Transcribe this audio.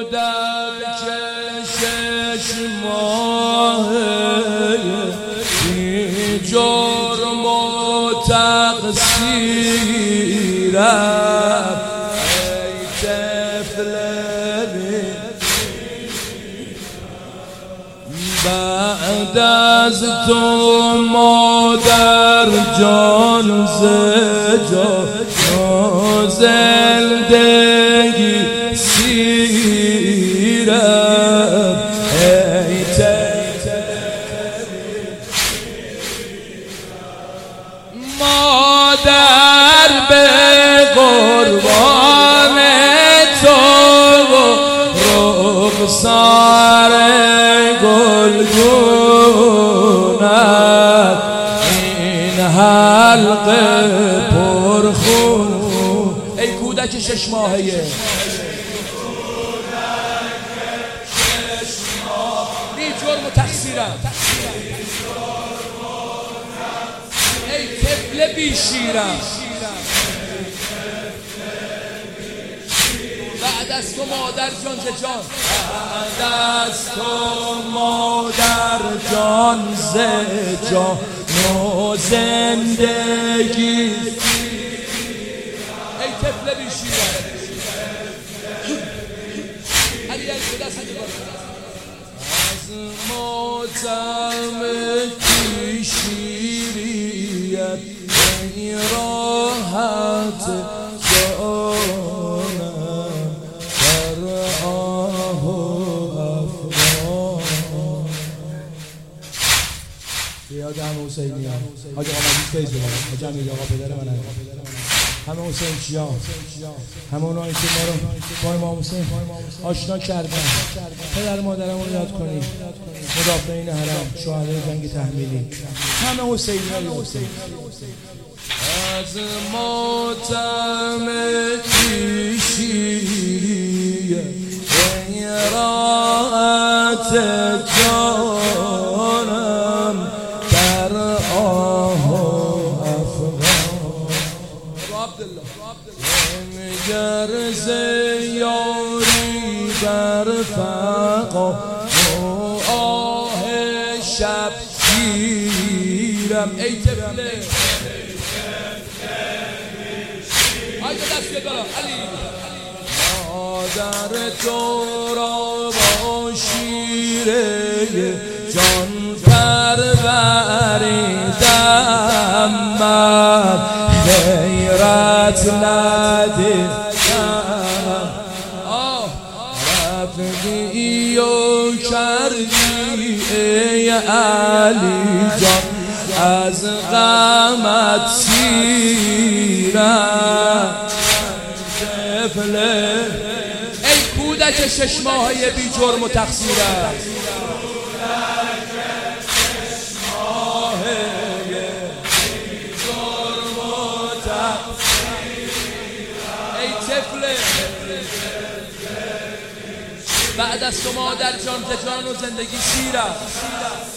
کودک 6 ماهه بی جرم و تقصیرم ای طفل بعد از تو مادر جان ز جان زندگی سیرم ای مادر به قربان تو رخسار گلگونت این حلقه پرخون ای کودک 6 ماهه بی جرم و تقصیرم ای طفل بی شیرم بعد از تو مادر جان ز جان بعد از تو مادر جان ز جان و زندگی ای طفل بی شیرم از ماتم بی شیریت ای راحت جانم در آه و افغان بیاد همه حسینی هم حاج آقا مجید فیض ببارم حاج امیر آقا پدر من همه حسین چیا همه اونایی که ما رو با امام حسین آشنا کردن پدر مادرمون رو یاد کنیم مدافعین حرم شهدای جنگ تحمیلی همه حسینی های حسین از ماتم شیریه ای راحت جانم در آه و افغان گر ز یاری بر فقا و آه شب گیرم ای طفله آیده دست بیاد بالا علی مادر تو را با شیره جان پروریدم من غیرت ندیدم رفتی و کردی ای علی جان از غمت سیرم طفله ای کودک 6 ماهه بی جرم و تقصیرم ای طفله بعد از تو مادر جان ز جان و زندگی سیرم